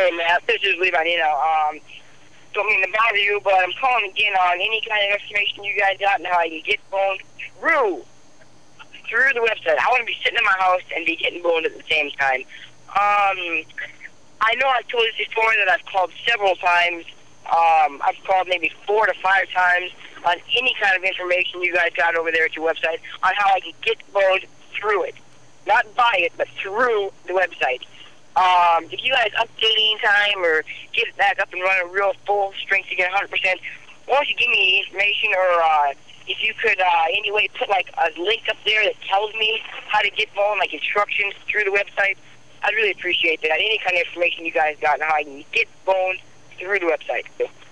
Hey, Matt, this is Levi. Don't mean to bother you, but I'm calling again on any kind of information you guys got and how I can get boned through the website. I want to be sitting in my house and be getting boned at the same time. I know I've told this before that I've called several times. I've called maybe 4 to 5 times on any kind of information you guys got over there at your website on how I can get boned through it. Not by it, but through the website. If you guys update anytime or get it back up and running real full strength again, 100%, why don't you give me the information, or if you could anyway put like a link up there that tells me how to get boned, like instructions through the website. I'd really appreciate that. Any kind of information you guys got on how I can get boned through the website.